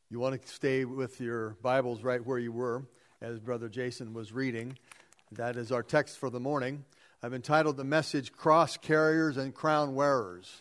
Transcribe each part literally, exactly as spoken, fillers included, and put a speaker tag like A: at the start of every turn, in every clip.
A: You want to stay with your Bibles right where you were, as Brother Jason was reading. That is our text for the morning. I've entitled the message, Cross Carriers and Crown Wearers.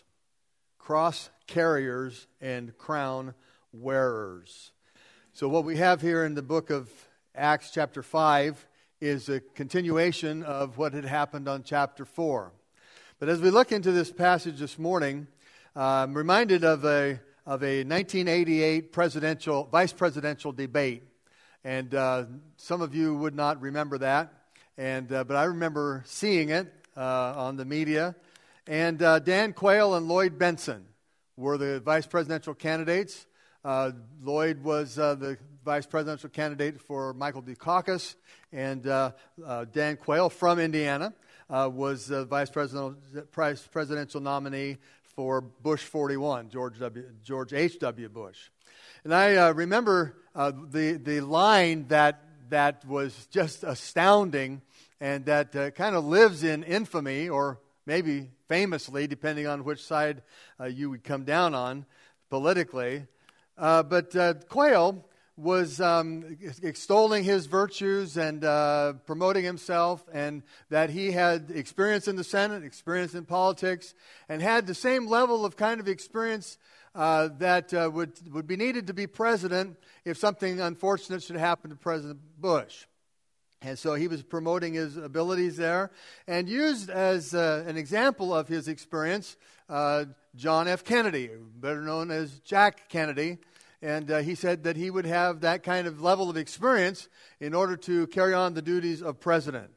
A: Cross Carriers and Crown Wearers. So what we have here in the book of Acts chapter five is a continuation of what had happened on chapter four. But as we look into this passage this morning, uh, I'm reminded of a of a nineteen eighty-eight presidential, vice presidential debate. And uh, some of you would not remember that, and uh, but I remember seeing it uh, on the media. And uh, Dan Quayle and Lloyd Bentsen were the vice presidential candidates. Uh, Lloyd was uh, the vice presidential candidate for Michael Dukakis, and uh, uh, Dan Quayle from Indiana uh, was the vice presidential, presidential nominee for Bush forty-one, George W. George H W. Bush. And I uh, remember uh, the the line that that was just astounding, and that uh, kind of lives in infamy, or maybe famously, depending on which side uh, you would come down on politically. Uh, but uh, Quayle was um, extolling his virtues and uh, promoting himself, and that he had experience in the Senate, experience in politics, and had the same level of kind of experience uh, that uh, would would be needed to be president if something unfortunate should happen to President Bush. And so he was promoting his abilities there, and used as uh, an example of his experience uh, John F. Kennedy, better known as Jack Kennedy. And uh, he said that he would have that kind of level of experience in order to carry on the duties of president.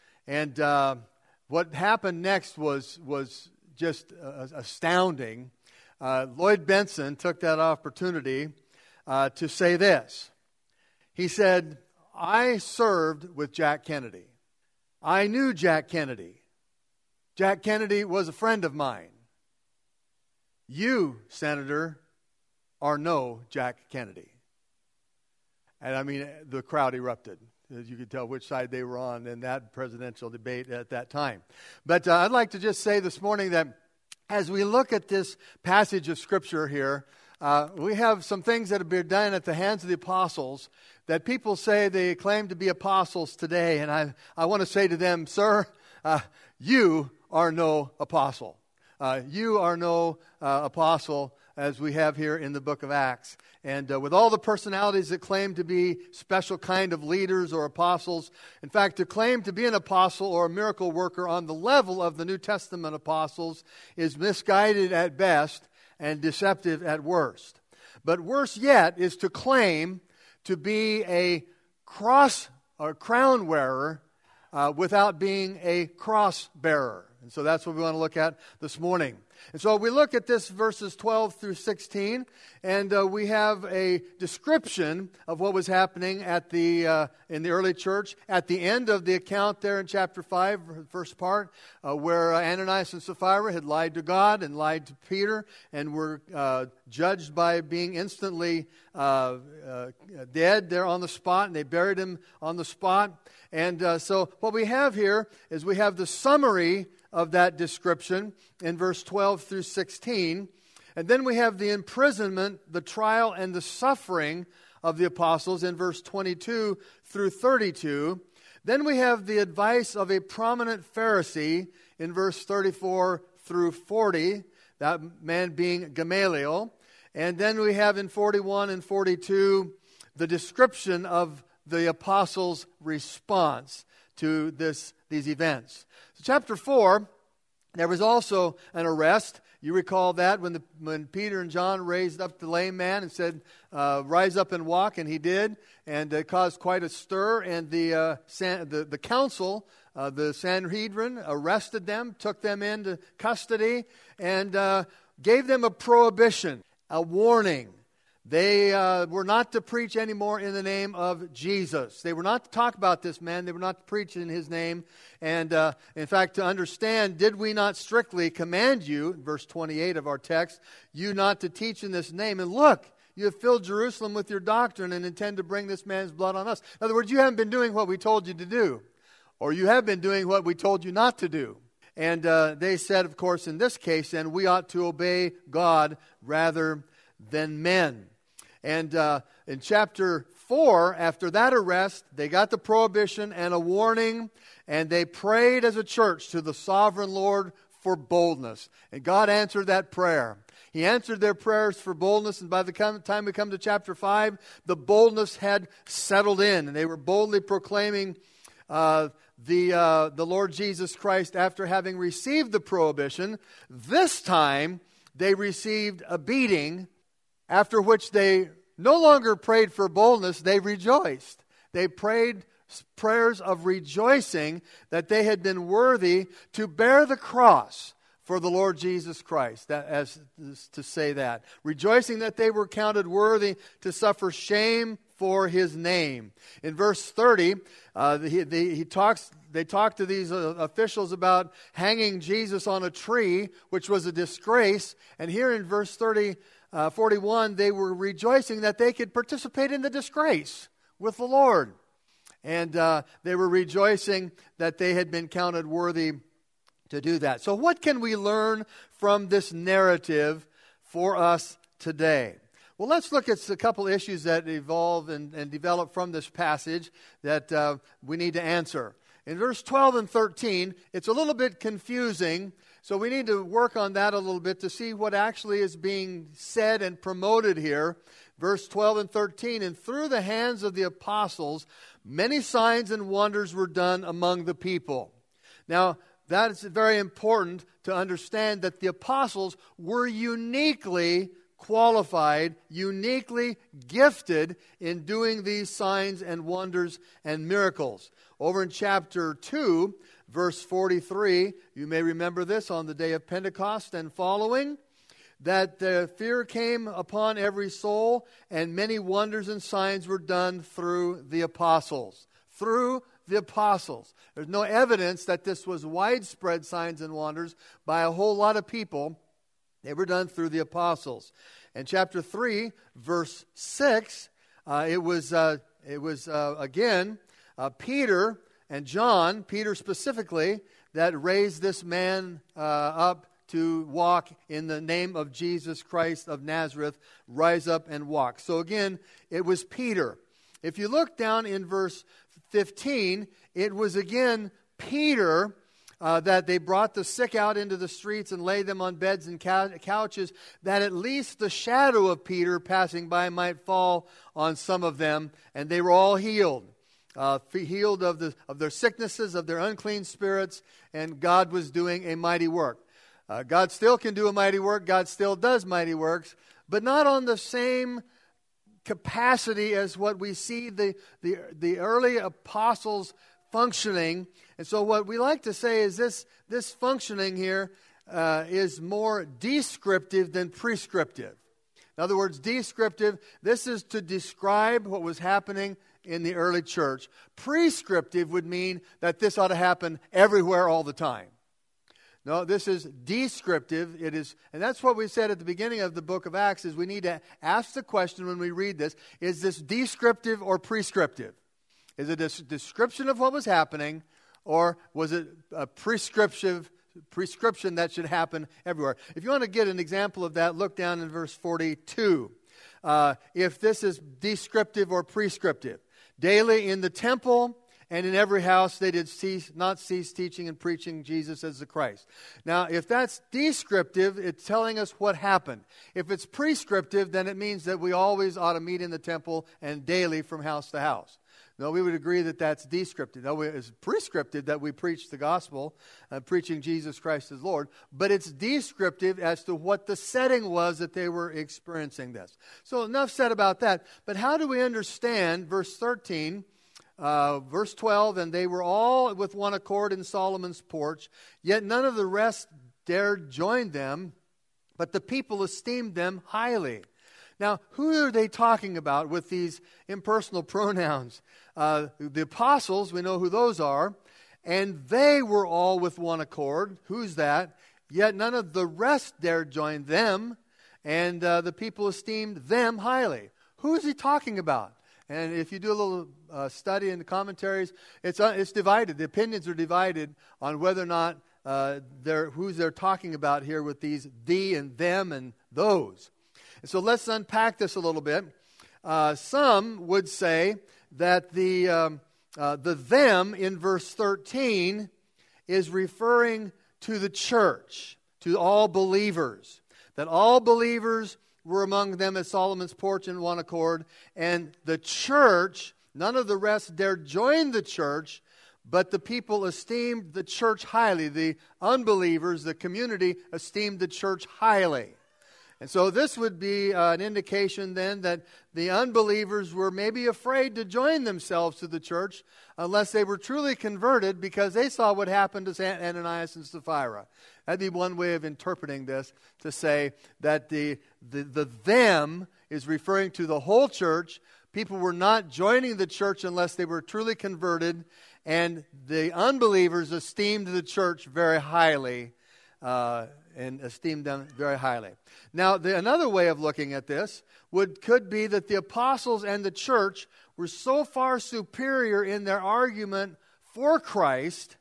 A: And uh, what happened next was was just uh, astounding. Uh, Lloyd Bentsen took that opportunity uh, to say this. He said, I served with Jack Kennedy. I knew Jack Kennedy. Jack Kennedy was a friend of mine. You, Senator, are no Jack Kennedy. And I mean, the crowd erupted. As you could tell which side they were on in that presidential debate at that time. But uh, I'd like to just say this morning that as we look at this passage of Scripture here, uh, we have some things that have been done at the hands of the apostles that people say they claim to be apostles today. And I, I want to say to them, sir, uh, you are no apostle. Uh, you are no uh, apostle, as we have here in the book of Acts. And uh, with all the personalities that claim to be special kind of leaders or apostles, in fact, to claim to be an apostle or a miracle worker on the level of the New Testament apostles is misguided at best and deceptive at worst. But worse yet is to claim to be a cross or crown wearer uh, without being a cross bearer. And so that's what we want to look at this morning. And so we look at this verses twelve through sixteen, and uh, we have a description of what was happening at the uh, in the early church at the end of the account there in chapter five, first part, uh, where uh, Ananias and Sapphira had lied to God and lied to Peter, and were uh, judged by being instantly uh, uh, dead there on the spot, and they buried him on the spot. And uh, so what we have here is we have the summary of that description in verse twelve through sixteen. And then we have the imprisonment, the trial, and the suffering of the apostles in verse twenty-two through thirty-two. Then we have the advice of a prominent Pharisee in verse thirty-four through forty, that man being Gamaliel. And then we have in forty-one and forty-two the description of the apostles' response to this these events. So chapter four, there was also an arrest. You recall that when the, when Peter and John raised up the lame man and said, uh, rise up and walk, and he did, and it caused quite a stir. And the uh, san, the, the council, uh, the Sanhedrin, arrested them, took them into custody, and uh, gave them a prohibition, a warning. They uh, were not to preach anymore in the name of Jesus. They were not to talk about this man. They were not to preach in his name. And uh, in fact, to understand, did we not strictly command you, verse twenty-eight of our text, you not to teach in this name? And look, you have filled Jerusalem with your doctrine and intend to bring this man's blood on us. In other words, you haven't been doing what we told you to do. Or you have been doing what we told you not to do. And uh, they said, of course, in this case, then we ought to obey God rather than men. And uh, in chapter four, after that arrest, they got the prohibition and a warning, and they prayed as a church to the sovereign Lord for boldness. And God answered that prayer. He answered their prayers for boldness, and by the time we come to chapter five, the boldness had settled in, and they were boldly proclaiming uh, the, uh, the Lord Jesus Christ after having received the prohibition. This time, they received a beating, after which they no longer prayed for boldness, they rejoiced. They prayed prayers of rejoicing that they had been worthy to bear the cross for the Lord Jesus Christ, that, as to say that. Rejoicing that they were counted worthy to suffer shame for His name. In verse thirty, uh, he, the, he talks. They talk to these uh, officials about hanging Jesus on a tree, which was a disgrace. And here in verse thirty, uh, forty-one, they were rejoicing that they could participate in the disgrace with the Lord. And uh, they were rejoicing that they had been counted worthy to do that. So what can we learn from this narrative for us today? Well, let's look at a couple issues that evolve and, and develop from this passage that uh, we need to answer. In verse twelve and thirteen, it's a little bit confusing, so we need to work on that a little bit to see what actually is being said and promoted here. Verse twelve and thirteen, and through the hands of the apostles, many signs and wonders were done among the people. Now, that is very important to understand that the apostles were uniquely qualified, uniquely gifted in doing these signs and wonders and miracles. Over in chapter two, verse forty-three, you may remember this, on the day of Pentecost and following, that the fear came upon every soul, and many wonders and signs were done through the apostles. Through the apostles. There's no evidence that this was widespread signs and wonders by a whole lot of people. They were done through the apostles. And chapter three, verse six, uh, it was, uh, it was uh, again, uh, Peter and John, Peter specifically, that raised this man uh, up to walk in the name of Jesus Christ of Nazareth, rise up and walk. So again, it was Peter. If you look down in verse fifteen, it was again Peter uh, that they brought the sick out into the streets and laid them on beds and couches, that at least the shadow of Peter passing by might fall on some of them, and they were all healed. Uh, healed of, the, of their sicknesses, of their unclean spirits, and God was doing a mighty work. Uh, God still can do a mighty work. God still does mighty works, but not on the same capacity as what we see the, the, the early apostles functioning. And so what we like to say is this, this functioning here uh, is more descriptive than prescriptive. In other words, descriptive, this is to describe what was happening in the early church. Prescriptive would mean that this ought to happen everywhere all the time. No, this is descriptive. It is, and that's what we said at the beginning of the book of Acts, is we need to ask the question when we read this, is this descriptive or prescriptive? Is it a description of what was happening, or was it a prescriptive prescription that should happen everywhere? If you want to get an example of that, look down in verse forty-two. Uh, if this is descriptive or prescriptive. Daily in the temple and in every house they did cease, not cease teaching and preaching Jesus as the Christ. Now, if that's descriptive, it's telling us what happened. If it's prescriptive, then it means that we always ought to meet in the temple and daily from house to house. No, we would agree that that's descriptive. No, it's prescriptive that we preach the gospel, uh, preaching Jesus Christ as Lord. But it's descriptive as to what the setting was that they were experiencing this. So enough said about that. But how do we understand verse thirteen, uh, verse twelve, and they were all with one accord in Solomon's porch, yet none of the rest dared join them, but the people esteemed them highly. Now, who are they talking about with these impersonal pronouns? Uh, the apostles, we know who those are. And they were all with one accord. Who's that? Yet none of the rest dared join them. And uh, the people esteemed them highly. Who is he talking about? And if you do a little uh, study in the commentaries, it's uh, it's divided. The opinions are divided on whether or not uh, they're, who's they're talking about here with these thee and them and those. And so let's unpack this a little bit. Uh, some would say that the, um, uh, the them in verse thirteen is referring to the church, to all believers. That all believers were among them at Solomon's porch in one accord, and the church, none of the rest dared join the church, but the people esteemed the church highly. The unbelievers, the community, esteemed the church highly. And so this would be uh, an indication then that the unbelievers were maybe afraid to join themselves to the church unless they were truly converted, because they saw what happened to Ananias and Sapphira. That'd be one way of interpreting this, to say that the, the, the them is referring to the whole church. People were not joining the church unless they were truly converted, and the unbelievers esteemed the church very highly, uh, and esteemed them very highly. Now, the, another way of looking at this would could be that the apostles and the church were so far superior in their argument for Christ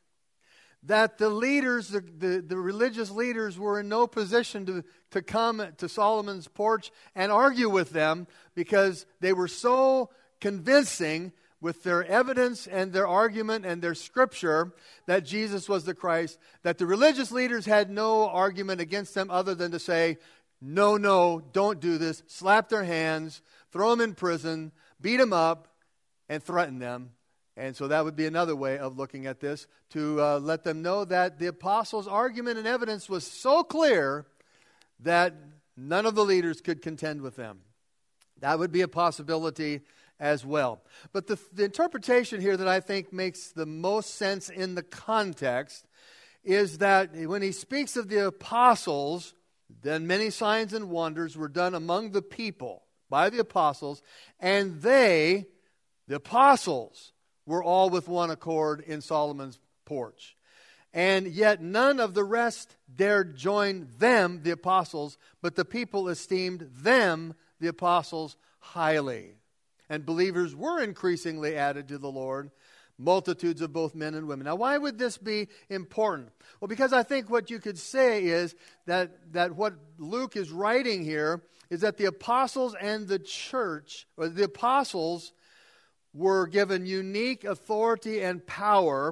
A: that the leaders, the, the, the religious leaders, were in no position to, to come to Solomon's porch and argue with them, because they were so convincing with their evidence and their argument and their scripture that Jesus was the Christ, that the religious leaders had no argument against them other than to say, no, no, don't do this, slap their hands, throw them in prison, beat them up, and threaten them. And so that would be another way of looking at this, to uh, let them know that the apostles' argument and evidence was so clear that none of the leaders could contend with them. That would be a possibility as well. But the, the interpretation here that I think makes the most sense in the context is that when he speaks of the apostles, then many signs and wonders were done among the people by the apostles, and they, the apostles, were all with one accord in Solomon's porch. And yet none of the rest dared join them, the apostles, but the people esteemed them, the apostles, highly. And believers were increasingly added to the Lord, multitudes of both men and women. Now, why would this be important? Well, because I think what you could say is that, that what Luke is writing here is that the apostles and the church, or the apostles, were given unique authority and power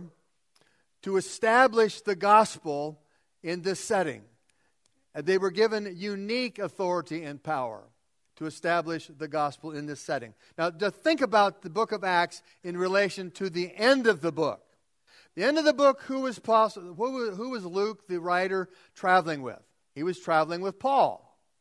A: to establish the gospel in this setting. And they were given unique authority and power to establish the gospel in this setting. Now, just think about the book of Acts in relation to the end of the book. The end of the book, who was, Paul, who, who was Luke, the writer, traveling with? He was traveling with Paul.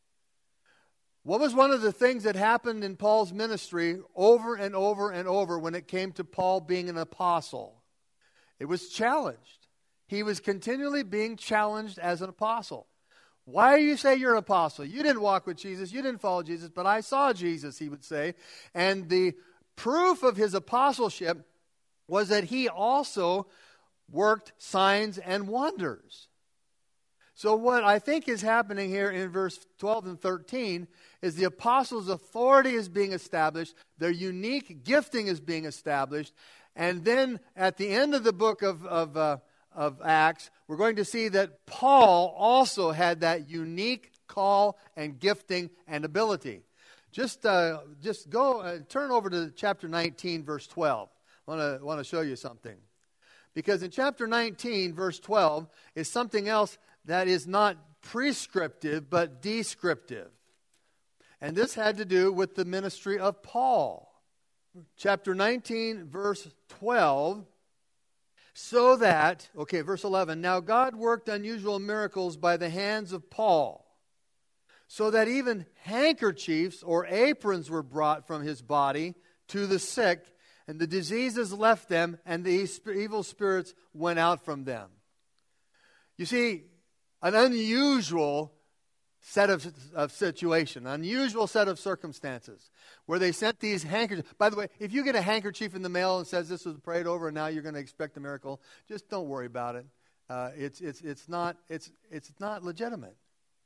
A: What was one of the things that happened in Paul's ministry over and over and over when it came to Paul being an apostle? It was challenged. He was continually being challenged as an apostle. Why do you say you're an apostle? You didn't walk with Jesus. You didn't follow Jesus, but I saw Jesus, he would say. And the proof of his apostleship was that he also worked signs and wonders. So what I think is happening here in verse twelve and thirteen is the apostles' authority is being established, their unique gifting is being established, and then at the end of the book of, of, uh, of Acts, we're going to see that Paul also had that unique call and gifting and ability. Just uh, just go, uh, turn over to chapter nineteen, verse twelve. I want to want to show you something. Because in chapter nineteen, verse twelve, is something else that is not prescriptive, but descriptive. And this had to do with the ministry of Paul. Chapter nineteen, verse twelve, so that, okay, verse eleven, now God worked unusual miracles by the hands of Paul, so that even handkerchiefs or aprons were brought from his body to the sick, and the diseases left them, and the evil spirits went out from them. You see, an unusual set of, of situation, an unusual set of circumstances, where they sent these handkerchiefs. By the way, if you get a handkerchief in the mail and says this was prayed over and now you're going to expect a miracle, just don't worry about it. Uh, it's it's it's not it's it's not legitimate.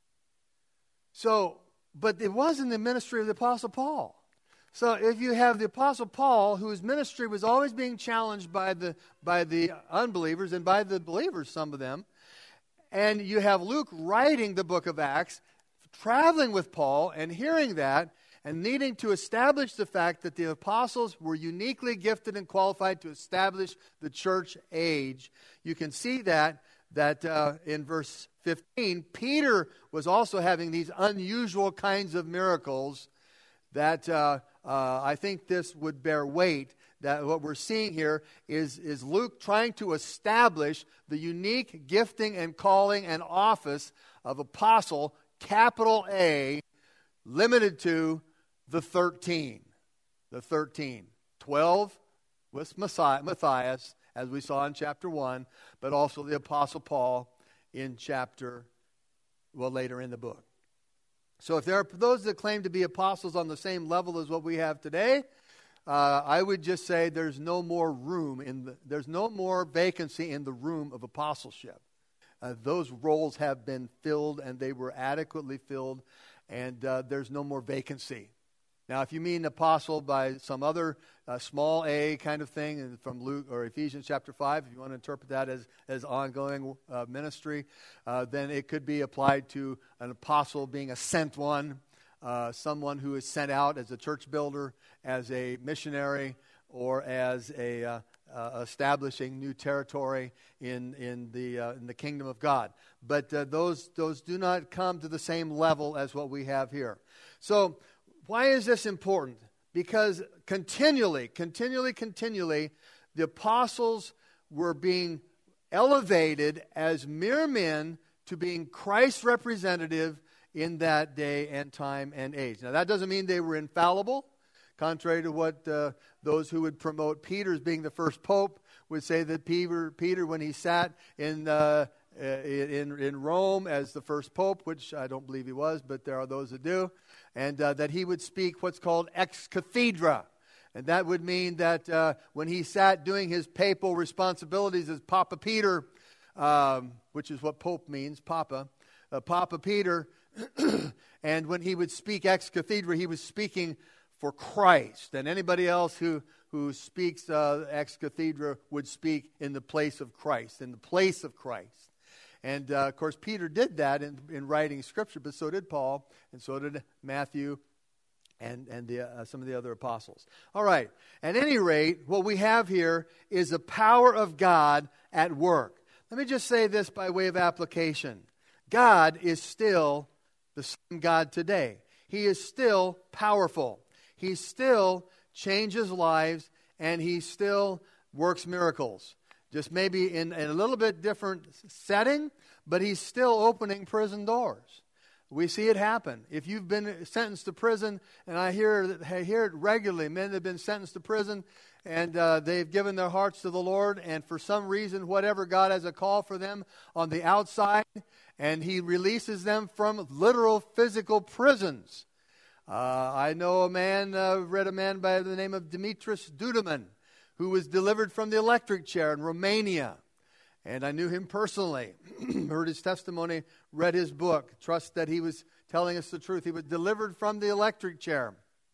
A: So, but it was in the ministry of the Apostle Paul. So if you have the Apostle Paul, whose ministry was always being challenged by the by the unbelievers and by the believers, some of them, and you have Luke writing the book of Acts, traveling with Paul and hearing that, and needing to establish the fact that the apostles were uniquely gifted and qualified to establish the church age. You can see that that uh, in verse fifteen, Peter was also having these unusual kinds of miracles that uh, uh, I think this would bear weight. That what we're seeing here is, is Luke trying to establish the unique gifting and calling and office of apostle, capital A, limited to the thirteen. The thirteen. Twelve with Messiah, Matthias, as we saw in chapter one, but also the Apostle Paul in chapter, well, later in the book. So if there are those that claim to be apostles on the same level as what we have today, uh, I would just say there's no more room in the, there's no more vacancy in the room of apostleship. Uh, those roles have been filled, and they were adequately filled, and uh, there's no more vacancy. Now, if you mean apostle by some other uh, small a kind of thing from Luke or Ephesians chapter five, if you want to interpret that as, as ongoing uh, ministry, uh, then it could be applied to an apostle being a sent one, uh, someone who is sent out as a church builder, as a missionary, or as a uh, uh, establishing new territory in in the uh, in the kingdom of God. But uh, those those do not come to the same level as what we have here. So, why is this important? Because continually, continually, continually, the apostles were being elevated as mere men to being Christ's representative in that day and time and age. Now, that doesn't mean they were infallible, contrary to what uh, those who would promote Peter as being the first pope would say that Peter, Peter when he sat in uh, in in Rome as the first pope, which I don't believe he was, but there are those that do, and uh, that he would speak what's called ex cathedra. And that would mean that uh, when he sat doing his papal responsibilities as Papa Peter, um, which is what pope means, Papa, uh, Papa Peter, and when he would speak ex cathedra, he was speaking for Christ. And anybody else who, who speaks uh, ex cathedra would speak in the place of Christ, in the place of Christ. And, uh, of course, Peter did that in, in writing Scripture, but so did Paul, and so did Matthew, and, and the, uh, some of the other apostles. All right. At any rate, what we have here is the power of God at work. Let me just say this by way of application. God is still the same God today. He is still powerful. He still changes lives, and He still works miracles. Just maybe in, in a little bit different setting, but He's still opening prison doors. We see it happen. If you've been sentenced to prison, and I hear, I hear it regularly, men have been sentenced to prison, and uh, they've given their hearts to the Lord, and for some reason, whatever, God has a call for them on the outside, and He releases them from literal physical prisons. Uh, I know a man, uh, read a man by the name of Dimitris Duduman, who was delivered from the electric chair in Romania. And I knew him personally, heard his testimony, read his book, trust that he was telling us the truth. He was delivered from the electric chair.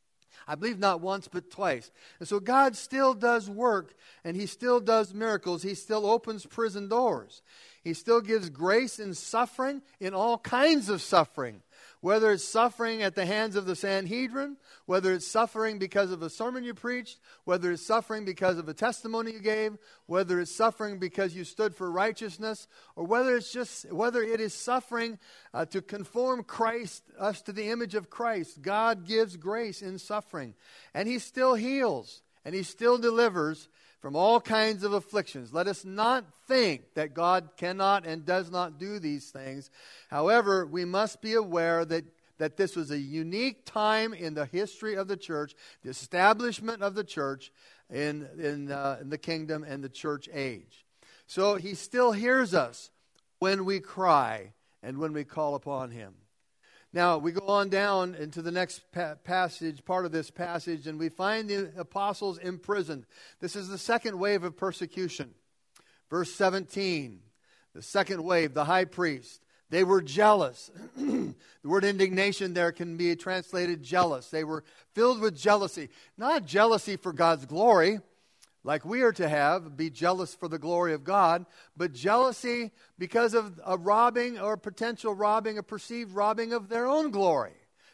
A: I believe not once, but twice. And so God still does work, and He still does miracles. He still opens prison doors. He still gives grace in suffering, in all kinds of suffering. Whether it's suffering at the hands of the Sanhedrin, whether it's suffering because of a sermon you preached, whether it's suffering because of a testimony you gave, whether it's suffering because you stood for righteousness, or whether it's just whether it is suffering uh, to conform Christ us to the image of Christ. God gives grace in suffering, and He still heals, and He still delivers from all kinds of afflictions. Let us not think that God cannot and does not do these things. However, we must be aware that, that this was a unique time in the history of the church, the establishment of the church in, in, uh, in the kingdom and the church age. So He still hears us when we cry and when we call upon Him. Now, we go on down into the next pa- passage, part of this passage, and we find the apostles imprisoned. This is the second wave of persecution. Verse seventeen, the second wave, the high priest. They were jealous. The word indignation there can be translated jealous. They were filled with jealousy. Not jealousy for God's glory, like we are to have, be jealous for the glory of God, but jealousy because of a robbing or potential robbing, a perceived robbing of their own glory.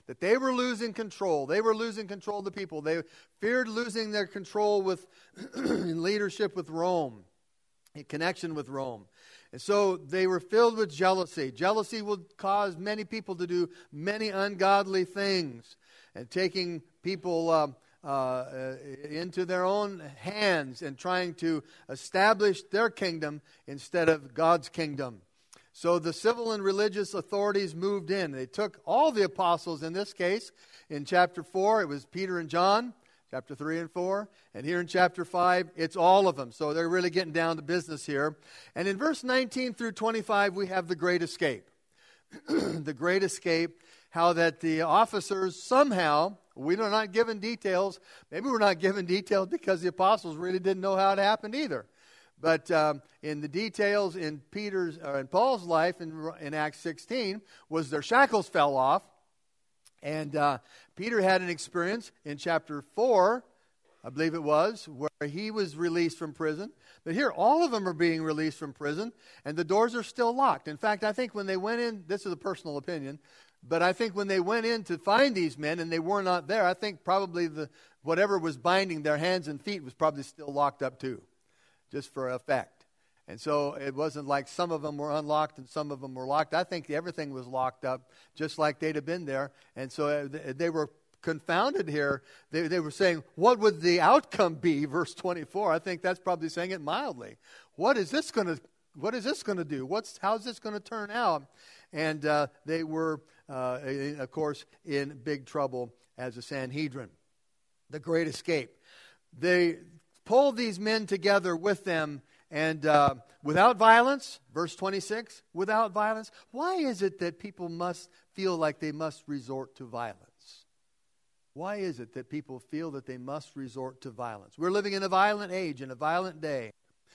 A: that they were losing control. They were losing control of the people. They feared losing their control with in leadership with Rome, in connection with Rome. And so they were filled with jealousy. Jealousy will cause many people to do many ungodly things, and taking people um, uh, into their own hands and trying to establish their kingdom instead of God's kingdom. So the civil and religious authorities moved in. They took all the apostles, in this case, in chapter four, it was Peter and John, chapter three and four. And here in chapter five, it's all of them. So they're really getting down to business here. And in verse nineteen through twenty-five, we have the great escape. The great escape, how that the officers somehow, we are not given details. Maybe we're not given details because the apostles really didn't know how it happened either. But um, in the details in Peter's or in Paul's life in, in Acts sixteen was their shackles fell off. And uh, Peter had an experience in chapter four, I believe it was, where he was released from prison. But here, all of them are being released from prison, and the doors are still locked. In fact, I think when they went in, this is a personal opinion, but I think when they went in to find these men and they were not there, I think probably the whatever was binding their hands and feet was probably still locked up too, just for effect. And so it wasn't like some of them were unlocked and some of them were locked. I think everything was locked up just like they'd have been there. And so they were confounded here. They, they were saying, what would the outcome be? Verse twenty-four. I think that's probably saying it mildly. What is this going to What is this going to do? What's How's this going to turn out? And uh, they were, uh, of course, in big trouble as a Sanhedrin. The great escape. They pulled these men together with them. And uh, without violence, verse twenty-six, without violence. Why is it that people must feel like they must resort to violence? Why is it that people feel that they must resort to violence? We're living in a violent age, in a violent day.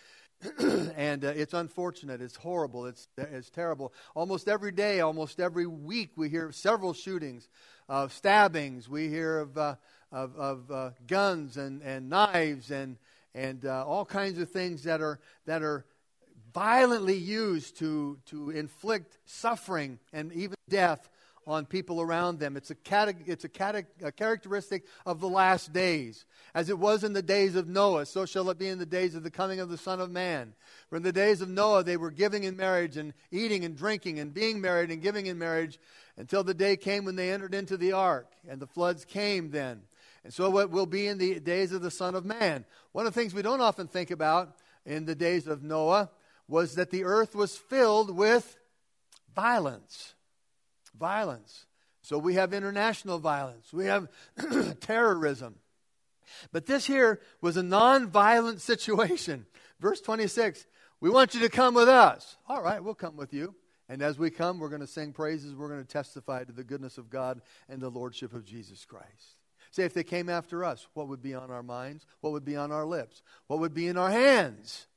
A: And uh, it's unfortunate, it's horrible, it's, it's terrible. Almost every day, almost every week, we hear of several shootings, uh, stabbings. We hear of, uh, of, of uh, guns and, and knives and And uh, all kinds of things that are that are violently used to to inflict suffering and even death on people around them. It's a cate- it's a, cate- a characteristic of the last days. As it was in the days of Noah, so shall it be in the days of the coming of the Son of Man. For in the days of Noah, they were giving in marriage and eating and drinking and being married and giving in marriage until the day came when they entered into the ark, and the floods came then. And so what will be in the days of the Son of Man. One of the things we don't often think about in the days of Noah was that the earth was filled with violence. Violence. So we have international violence. We have terrorism. But this here was a non-violent situation. Verse twenty-six, we want you to come with us. All right, we'll come with you. And as we come, we're going to sing praises. We're going to testify to the goodness of God and the lordship of Jesus Christ. Say, if they came after us, what would be on our minds? What would be on our lips? What would be in our hands?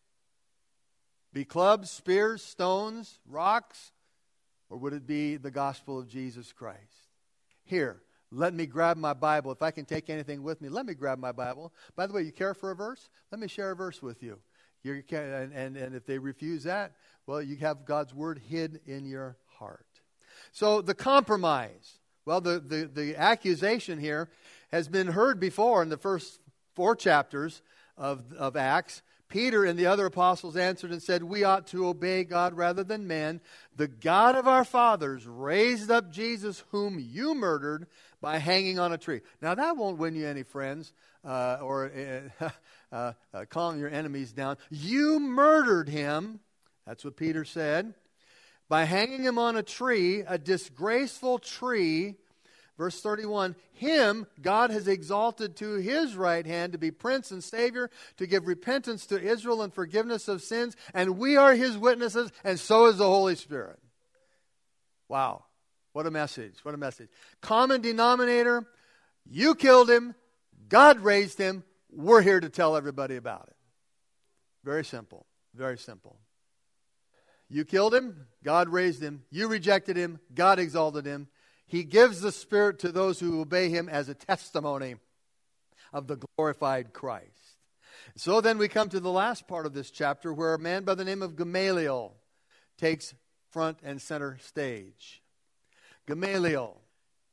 A: Be clubs, spears, stones, rocks? Or would it be the gospel of Jesus Christ? Here, let me grab my Bible. If I can take anything with me, let me grab my Bible. By the way, you care for a verse? Let me share a verse with you. You're, and, and, and if they refuse that, well, you have God's word hid in your heart. So the compromise. Well, the, the, the accusation here has been heard before in the first four chapters of, of Acts. Peter and the other apostles answered and said, we ought to obey God rather than men. The God of our fathers raised up Jesus, whom you murdered by hanging on a tree. Now, that won't win you any friends uh, or uh, uh, uh, calm your enemies down. You murdered him. That's what Peter said. By hanging him on a tree, a disgraceful tree. Verse thirty-one, him God has exalted to his right hand to be prince and savior, to give repentance to Israel and forgiveness of sins, and we are his witnesses, and so is the Holy Spirit. Wow, what a message, what a message. Common denominator, you killed him, God raised him, we're here to tell everybody about it. Very simple, very simple. You killed him, God raised him, you rejected him, God exalted him. He gives the Spirit to those who obey him as a testimony of the glorified Christ. So then we come to the last part of this chapter where a man by the name of Gamaliel takes front and center stage. Gamaliel.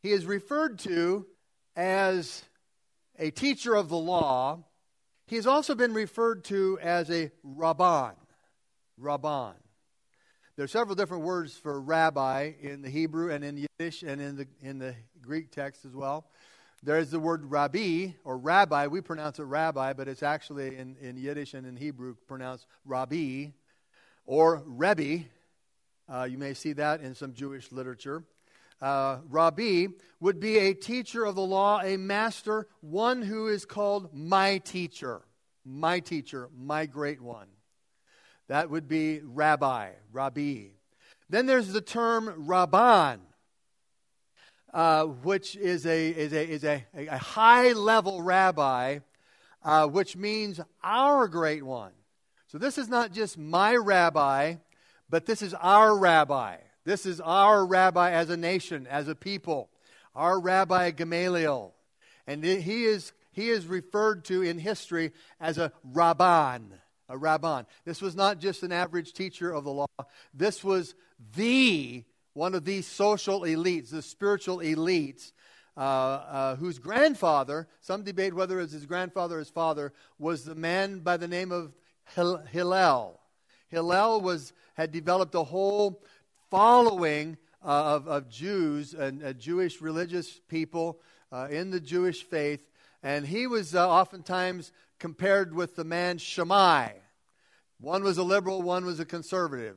A: he is referred to as a teacher of the law. He has also been referred to as a rabban. Rabban. There are several different words for rabbi in the Hebrew and in Yiddish and in the in the Greek text as well. There is the word rabbi or rabbi. We pronounce it rabbi, but it's actually in, in Yiddish and in Hebrew pronounced rabbi or rebbe. Uh, you may see that in some Jewish literature. Uh, rabbi would be a teacher of the law, a master, one who is called my teacher, my teacher, my great one. That would be rabbi, rabbi. Then there's the term rabban, uh, which is a is a is a, a high level rabbi, uh, which means our great one. So this is not just my rabbi, but this is our rabbi. This is our rabbi as a nation, as a people. Our Rabbi Gamaliel. And he is he is referred to in history as a rabban. A rabban. This was not just an average teacher of the law. This was the, one of these social elites, the spiritual elites, uh, uh, whose grandfather, some debate whether it was his grandfather or his father, was the man by the name of Hil- Hillel. Hillel was had developed a whole following uh, of, of Jews and uh, Jewish religious people uh, in the Jewish faith. And he was uh, oftentimes compared with the man Shammai. One was a liberal, one was a conservative.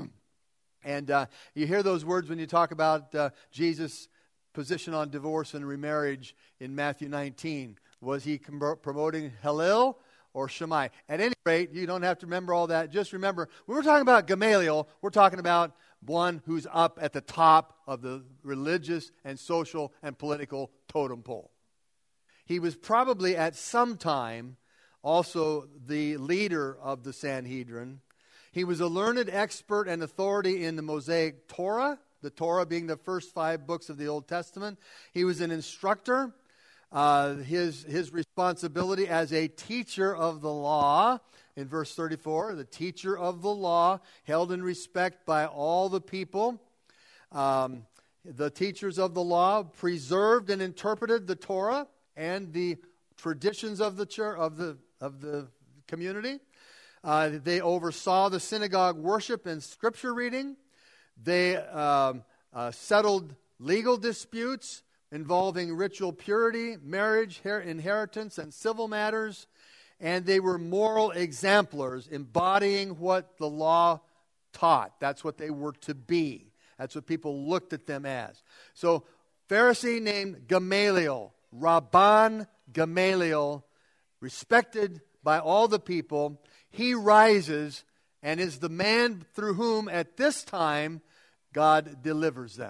A: And uh, you hear those words when you talk about uh, Jesus' position on divorce and remarriage in Matthew nineteen. Was he com- promoting Hillel or Shammai? At any rate, you don't have to remember all that. Just remember, when we're talking about Gamaliel, we're talking about one who's up at the top of the religious and social and political totem pole. He was probably at some time also the leader of the Sanhedrin. He was a learned expert and authority in the Mosaic Torah, the Torah being the first five books of the Old Testament. He was an instructor. Uh, his, his responsibility as a teacher of the law, in verse thirty-four, the teacher of the law, held in respect by all the people. Um, the teachers of the law preserved and interpreted the Torah and the traditions of the church, of the of the community. Uh, they oversaw the synagogue worship and scripture reading. They um, uh, settled legal disputes involving ritual purity, marriage, her- inheritance, and civil matters. And they were moral exemplars, embodying what the law taught. That's what they were to be. That's what people looked at them as. So, Pharisee named Gamaliel, Rabban Gamaliel, respected by all the people, he rises and is the man through whom at this time God delivers them.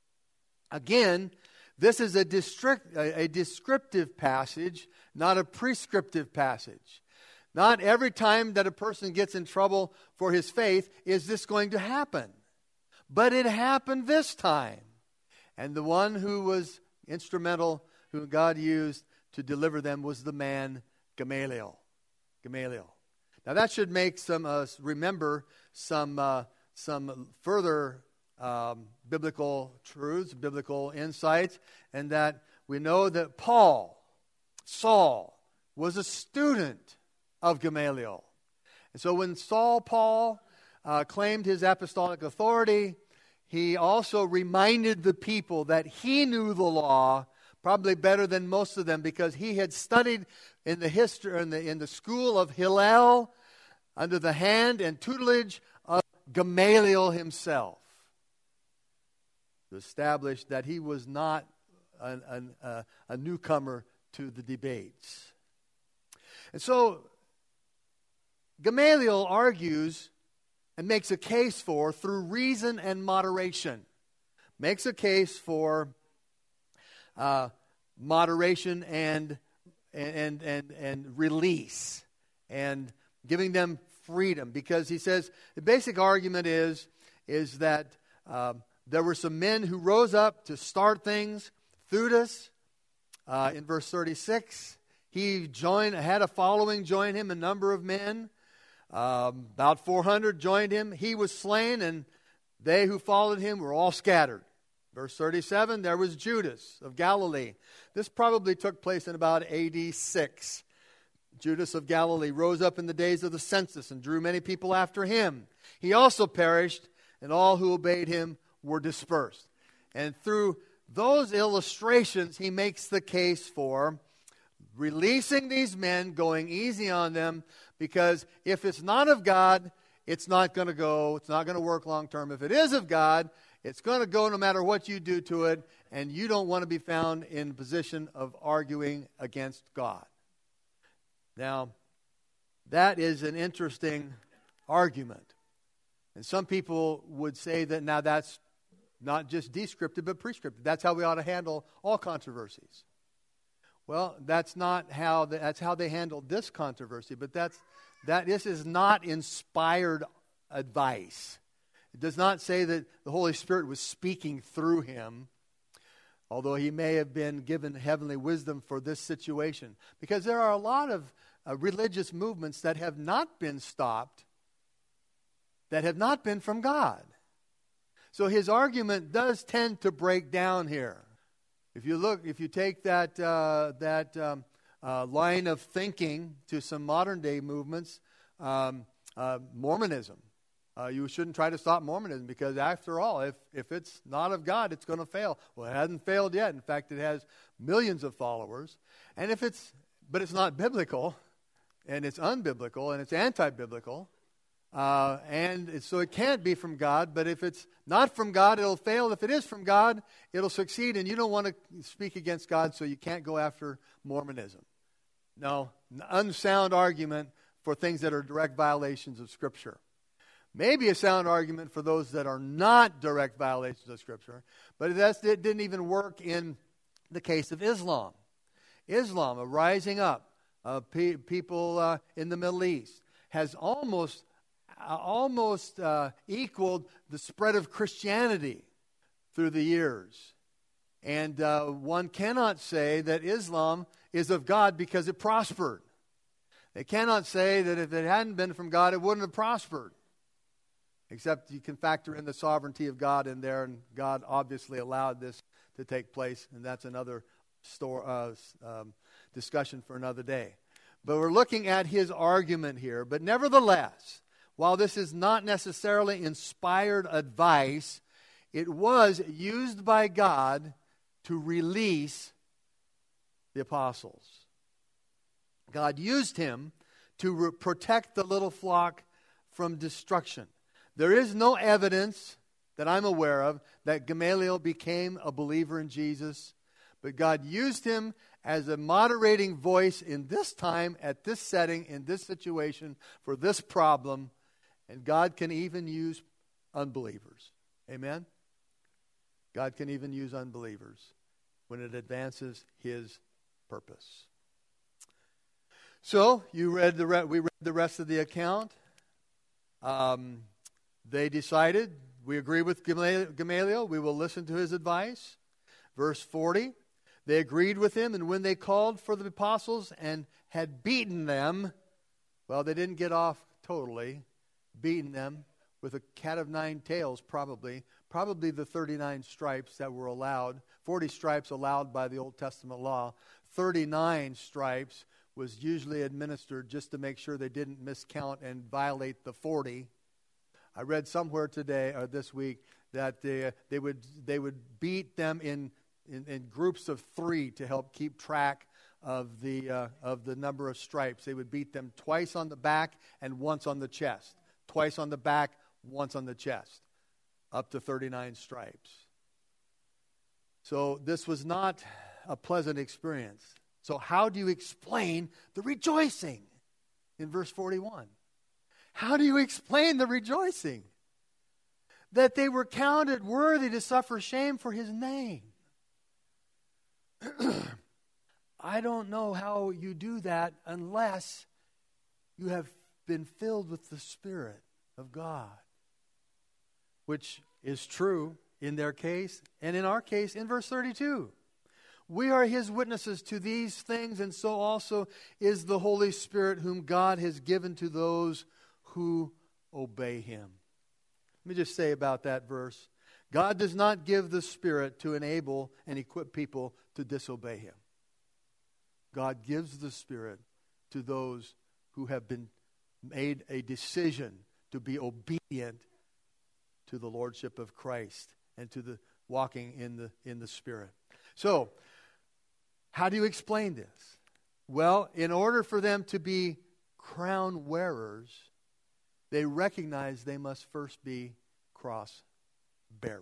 A: Again, this is a, district, a, a descriptive passage, not a prescriptive passage. Not every time that a person gets in trouble for his faith is this going to happen. But it happened this time. And the one who was instrumental, who God used to deliver them, was the man Gamaliel. Gamaliel. Now that should make some us uh, remember some uh, some further um, biblical truths, biblical insights, and that we know that Paul, Saul, was a student of Gamaliel. And so when Saul Paul uh, claimed his apostolic authority, he also reminded the people that he knew the law probably better than most of them, because he had studied in the history in the in the school of Hillel under the hand and tutelage of Gamaliel himself, to establish that he was not an, an, uh, a newcomer to the debates. And so Gamaliel argues and makes a case for, through reason and moderation, makes a case for uh, moderation and and and and release and giving them freedom, because he says the basic argument is is that um, there were some men who rose up to start things. Theudas, uh, in verse thirty-six, he joined, had a following join him, a number of men. Um, about four hundred joined him. He was slain, and they who followed him were all scattered. Verse thirty-seven, there was Judas of Galilee. This probably took place in about A D six. Judas of Galilee rose up in the days of the census and drew many people after him. He also perished, and all who obeyed him were dispersed. And through those illustrations, he makes the case for releasing these men, going easy on them, because if it's not of God, it's not going to go, it's not going to work long term. If it is of God, it's going to go no matter what you do to it, and you don't want to be found in a position of arguing against God. Now, that is an interesting argument. And some people would say that now that's not just descriptive but prescriptive. That's how we ought to handle all controversies. Well, that's not how the, that's how they handled this controversy, but that's that this is not inspired advice. It does not say that the Holy Spirit was speaking through him, although he may have been given heavenly wisdom for this situation. Because there are a lot of uh, religious movements that have not been stopped, that have not been from God. So his argument does tend to break down here. If you look, if you take that uh, that um, uh, line of thinking to some modern day movements, um, uh, Mormonism. Uh, you shouldn't try to stop Mormonism because, after all, if, if it's not of God, it's going to fail. Well, it hasn't failed yet. In fact, it has millions of followers. And if it's, but it's not biblical, and it's unbiblical, and it's anti-biblical, uh, and it's, so it can't be from God. But if it's not from God, it'll fail. If it is from God, it'll succeed. And you don't want to speak against God, so you can't go after Mormonism. No, unsound argument for things that are direct violations of Scripture. Maybe a sound argument for those that are not direct violations of Scripture, but that's, it didn't even work in the case of Islam. Islam, a rising up of pe- people uh, in the Middle East, has almost, uh, almost uh, equaled the spread of Christianity through the years. And uh, one cannot say that Islam is of God because it prospered. They cannot say that if it hadn't been from God, it wouldn't have prospered. Except you can factor in the sovereignty of God in there, and God obviously allowed this to take place, and that's another store, uh, um, discussion for another day. But we're looking at his argument here. But nevertheless, while this is not necessarily inspired advice, it was used by God to release the apostles. God used him to re- protect the little flock from destruction. There is no evidence that I'm aware of that Gamaliel became a believer in Jesus, but God used him as a moderating voice in this time, at this setting, in this situation, for this problem, and God can even use unbelievers. Amen? God can even use unbelievers when it advances his purpose. So, you read the re- we read the rest of the account. Um... They decided, we agree with Gamaliel, we will listen to his advice. Verse forty, they agreed with him, and when they called for the apostles and had beaten them, well, they didn't get off totally, beaten them with a cat of nine tails probably, probably the thirty-nine stripes that were allowed, forty stripes allowed by the Old Testament law, thirty-nine stripes was usually administered just to make sure they didn't miscount and violate the forty. I read somewhere today or this week that they, they would they would beat them in, in, in groups of three to help keep track of the uh, of the number of stripes. They would beat them twice on the back and once on the chest. Twice on the back, once on the chest. Up to thirty-nine stripes. So this was not a pleasant experience. So how do you explain the rejoicing in verse forty-one? How do you explain the rejoicing? That they were counted worthy to suffer shame for his name. I don't know how you do that unless you have been filled with the Spirit of God, which is true in their case and in our case in verse thirty-two. We are his witnesses to these things, and so also is the Holy Spirit whom God has given to those who obey him. Let me just say about that verse. God does not give the Spirit to enable and equip people to disobey Him. God gives the Spirit to those who have been made a decision to be obedient to the Lordship of Christ and to the walking in the in the Spirit. So, how do you explain this? Well, in order for them to be crown wearers, they recognize they must first be cross bearers.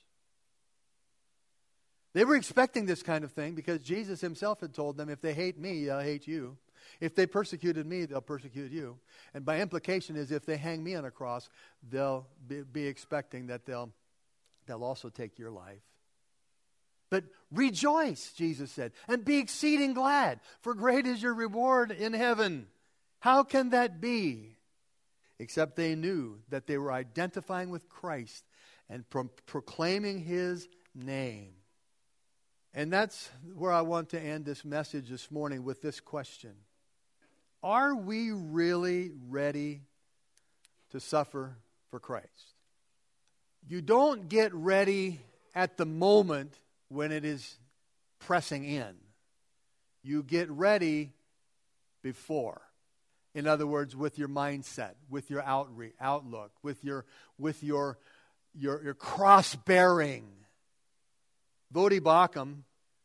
A: They were expecting this kind of thing because Jesus Himself had told them, if they hate me, they'll hate you. If they persecuted me, they'll persecute you. And by implication is if they hang me on a cross, they'll be, be expecting that they'll, they'll also take your life. But rejoice, Jesus said, and be exceeding glad, for great is your reward in heaven. How can that be? Except they knew that they were identifying with Christ and pro- proclaiming His name. And that's where I want to end this message this morning with this question. Are we really ready to suffer for Christ? You don't get ready at the moment when it is pressing in. You get ready before. In other words, with your mindset, with your outreach, outlook, with your with your your, your cross-bearing. Voddie Baucham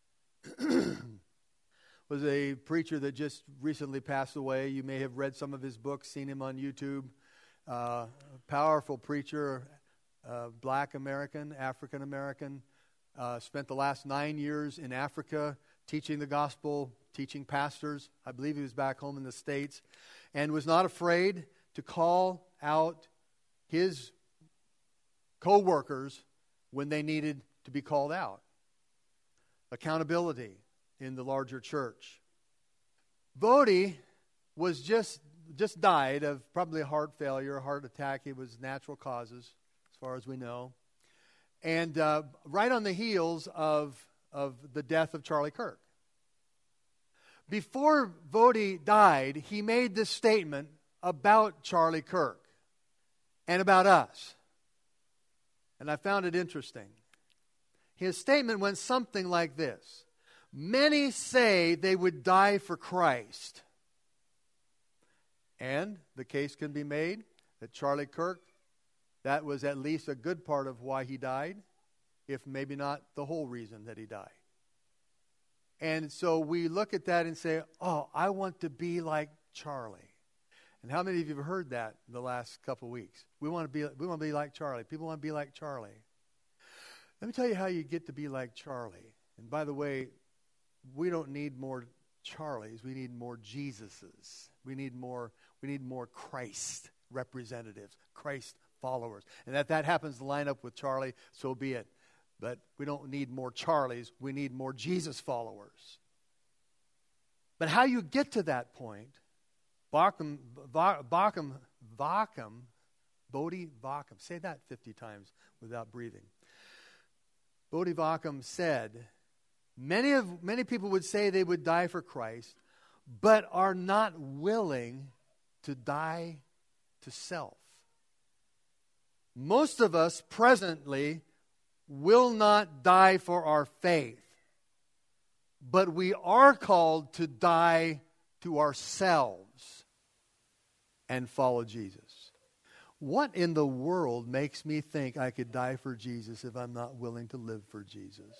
A: was a preacher that just recently passed away. You may have read some of his books, seen him on YouTube. Uh, powerful preacher, uh, black American, African American. Uh, spent the last nine years in Africa teaching the gospel, teaching pastors. I believe he was back home in the States. And was not afraid to call out his co-workers when they needed to be called out. Accountability in the larger church. Voddie was just just died of probably a heart failure, a heart attack. It was natural causes, as far as we know. And uh, right on the heels of, of the death of Charlie Kirk. Before Voddie died, he made this statement about Charlie Kirk and about us. And I found it interesting. His statement went something like this. Many say they would die for Christ. And the case can be made that Charlie Kirk, that was at least a good part of why he died, if maybe not the whole reason that he died. And so we look at that and say, oh, I want to be like Charlie. And how many of you have heard that in the last couple of weeks? We want to be, we want to be like Charlie. People want to be like Charlie. Let me tell you how you get to be like Charlie. And by the way, we don't need more Charlies. We need more Jesuses. We need more, we need more Christ representatives, Christ followers. And if that happens to line up with Charlie, so be it. But we don't need more Charlies. We need more Jesus followers. But how you get to that point, Baucham, Baucham, Baucham, Voddie Baucham, say that fifty times without breathing. Voddie Baucham said, many of many people would say they would die for Christ, but are not willing to die to self. Most of us presently will not die for our faith, but we are called to die to ourselves and follow Jesus. What in the world makes me think I could die for Jesus if I'm not willing to live for Jesus?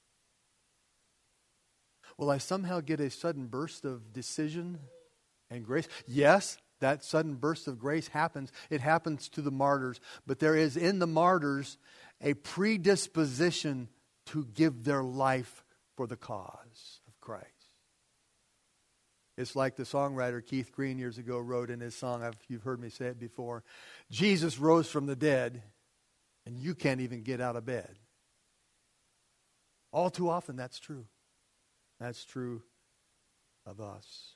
A: Will I somehow get a sudden burst of decision and grace? Yes, that sudden burst of grace happens. It happens to the martyrs. But there is in the martyrs a predisposition to give their life for the cause of Christ. It's like the songwriter Keith Green years ago wrote in his song, I've, you've heard me say it before, Jesus rose from the dead, and you can't even get out of bed. All too often that's true. That's true of us.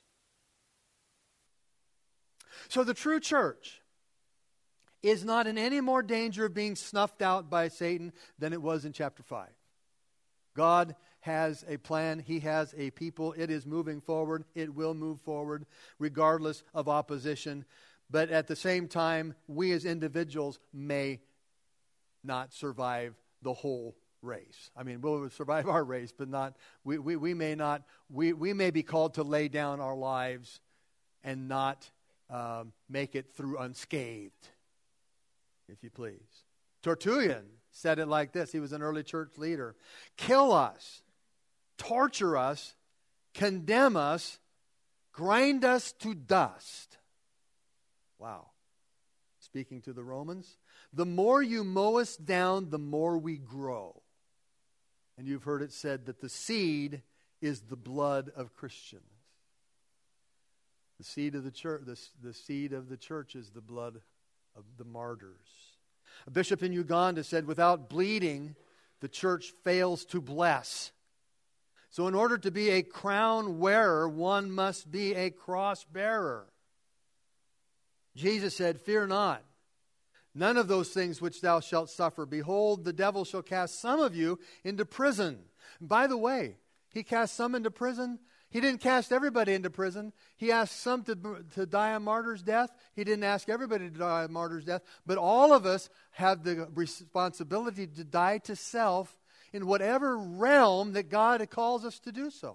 A: So the true church is not in any more danger of being snuffed out by Satan than it was in chapter five. God has a plan. He has a people. It is moving forward. It will move forward regardless of opposition. But at the same time, we as individuals may not survive the whole race. I mean, we'll survive our race, but not, we, we, we may not, we, we may be called to lay down our lives and not um, make it through unscathed, if you please. Tertullian said it like this. He was an early church leader. Kill us, torture us, condemn us, grind us to dust. Wow. Speaking to the Romans, the more you mow us down, the more we grow. And you've heard it said that the seed is the blood of Christians. The seed of the church, the, the seed of the church is the blood of the martyrs. A bishop in Uganda said, without bleeding, the church fails to bless. So in order to be a crown wearer, one must be a cross bearer. Jesus said, fear not. None of those things which thou shalt suffer. Behold, the devil shall cast some of you into prison. And by the way, he cast some into prison. He didn't cast everybody into prison. He asked some to, to die a martyr's death. He didn't ask everybody to die a martyr's death. But all of us have the responsibility to die to self in whatever realm that God calls us to do so.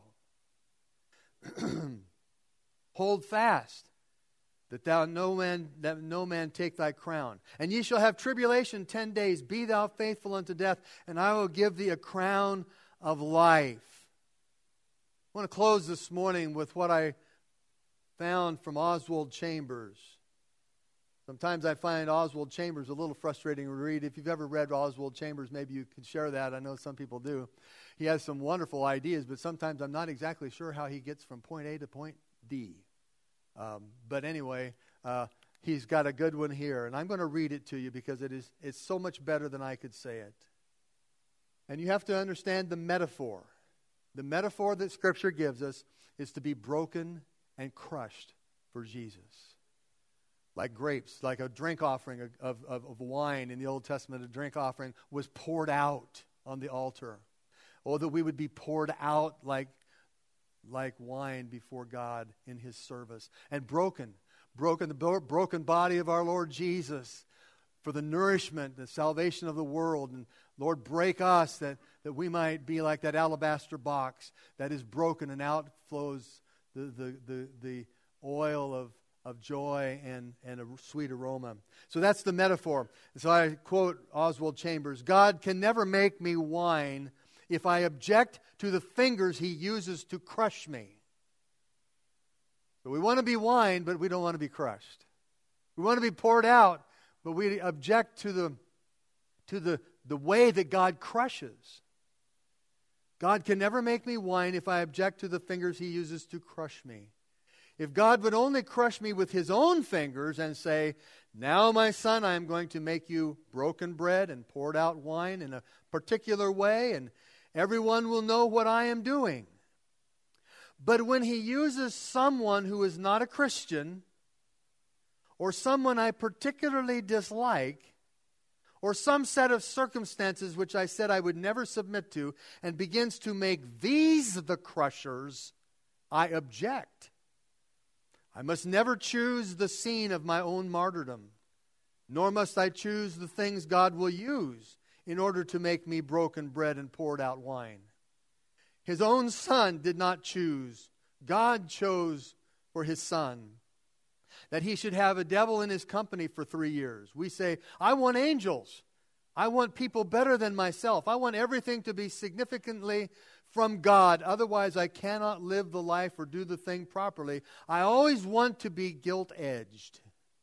A: Hold fast. That thou no man that no man take thy crown. And ye shall have tribulation ten days. Be thou faithful unto death, and I will give thee a crown of life. I want to close this morning with what I found from Oswald Chambers. Sometimes I find Oswald Chambers a little frustrating to read. If you've ever read Oswald Chambers, maybe you could share that. I know some people do. He has some wonderful ideas, but sometimes I'm not exactly sure how he gets from point A to point D. Um, but anyway, uh, he's got a good one here, and I'm going to read it to you because it is it's so much better than I could say it. And you have to understand the metaphor. The metaphor that Scripture gives us is to be broken and crushed for Jesus. Like grapes, like a drink offering of, of, of wine in the Old Testament, a drink offering was poured out on the altar. Or that we would be poured out like like wine before God in His service. And broken, broken, the bro- broken body of our Lord Jesus for the nourishment, the salvation of the world. And Lord, break us that, that we might be like that alabaster box that is broken and out flows the, the, the, the oil of, of joy and, and a sweet aroma. So that's the metaphor. So I quote Oswald Chambers, God can never make me wine if I object to the fingers He uses to crush me. So we want to be wine, but we don't want to be crushed. We want to be poured out, but we object to the to the, the way that God crushes. God can never make me wine if I object to the fingers He uses to crush me. If God would only crush me with His own fingers and say, now, my son, I am going to make you broken bread and poured out wine in a particular way, and everyone will know what I am doing. But when He uses someone who is not a Christian, or someone I particularly dislike, or some set of circumstances which I said I would never submit to, and begins to make these the crushers, I object. I must never choose the scene of my own martyrdom, nor must I choose the things God will use in order to make me broken bread and poured out wine. His own Son did not choose. God chose for His Son that He should have a devil in His company for three years. We say, I want angels. I want people better than myself. I want everything to be significantly from God. Otherwise, I cannot live the life or do the thing properly. I always want to be guilt-edged.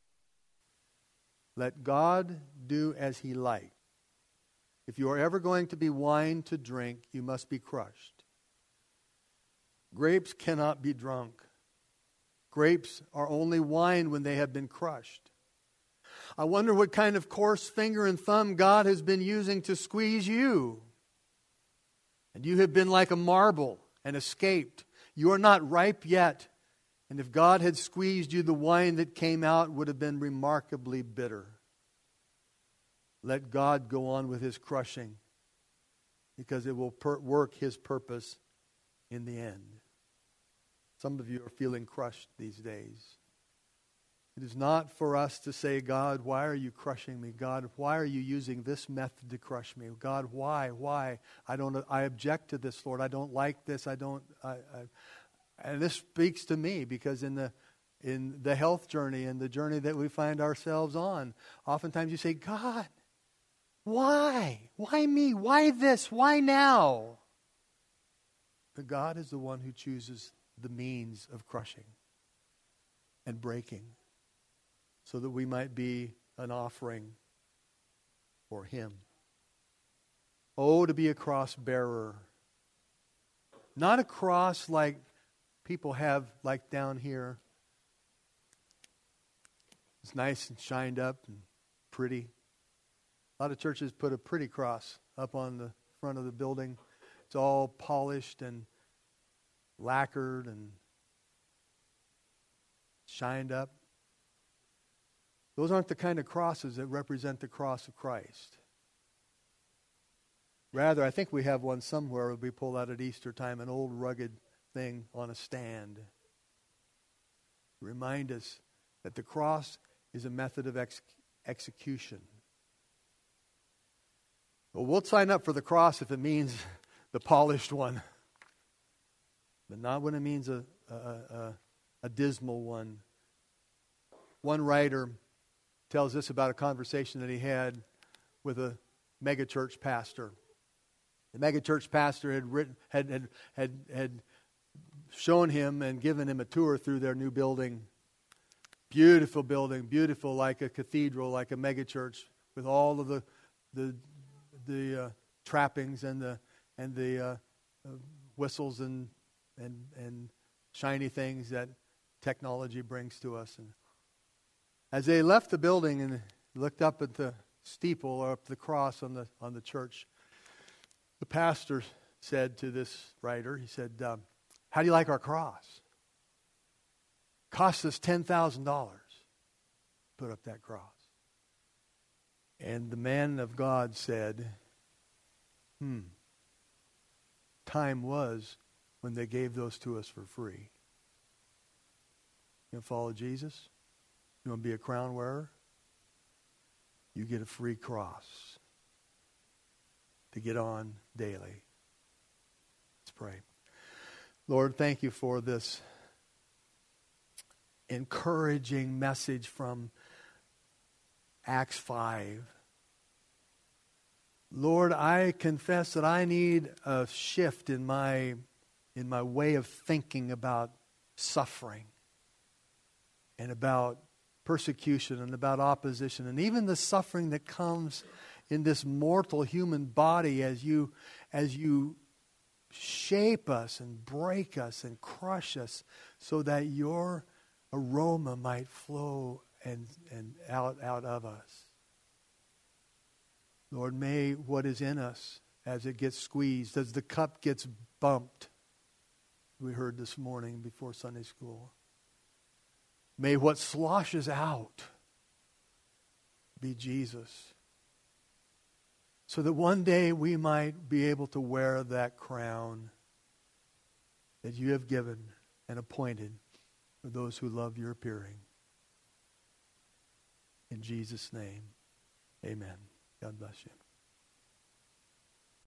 A: Let God do as He likes. If you are ever going to be wine to drink, you must be crushed. Grapes cannot be drunk. Grapes are only wine when they have been crushed. I wonder what kind of coarse finger and thumb God has been using to squeeze you. And you have been like a marble and escaped. You are not ripe yet. And if God had squeezed you, the wine that came out would have been remarkably bitter. Let God go on with His crushing, because it will per- work His purpose in the end. Some of you are feeling crushed these days. It is not for us to say, God, why are you crushing me? God, why are you using this method to crush me? God, why? Why? I don't. I object to this, Lord. I don't like this. I don't. I, I, and this speaks to me because in the in the health journey and the journey that we find ourselves on, oftentimes you say, God, why? Why me? Why this? Why now? But God is the one who chooses the means of crushing and breaking, so that we might be an offering for Him. Oh, to be a cross bearer. Not a cross like people have, like down here. It's nice and shined up and pretty. A lot of churches put a pretty cross up on the front of the building. It's all polished and lacquered and shined up. Those aren't the kind of crosses that represent the cross of Christ. Rather, I think we have one somewhere we pull out at Easter time, an old rugged thing on a stand. Remind us that the cross is a method of ex- execution. Well, we'll sign up for the cross if it means the polished one, but not when it means a, a, a, a dismal one. One writer tells us about a conversation that he had with a megachurch pastor. The megachurch pastor had written, had, had had had shown him and given him a tour through their new building. Beautiful building, beautiful like a cathedral, like a megachurch, with all of the the the uh, trappings and the and the uh, uh, whistles and and and shiny things that technology brings to us. And as they left the building and looked up at the steeple or up the cross on the on the church, the pastor said to this writer, he said, um, "How do you like our cross? Cost us ten thousand dollars to put up that cross." And the man of God said, "Hmm, time was when they gave those to us for free. You want to follow Jesus? You want to be a crown wearer? You get a free cross to get on daily." Let's pray. Lord, thank you for this encouraging message from Acts five. Lord, I confess that I need a shift in my in my way of thinking about suffering and about persecution and about opposition and even the suffering that comes in this mortal human body as you as you shape us and break us and crush us so that your aroma might flow and, and out, out of us. Lord, may what is in us as it gets squeezed, as the cup gets bumped, we heard this morning before Sunday school, may what sloshes out be Jesus, so that one day we might be able to wear that crown that you have given and appointed for those who love your appearing. In Jesus' name, amen. God bless you.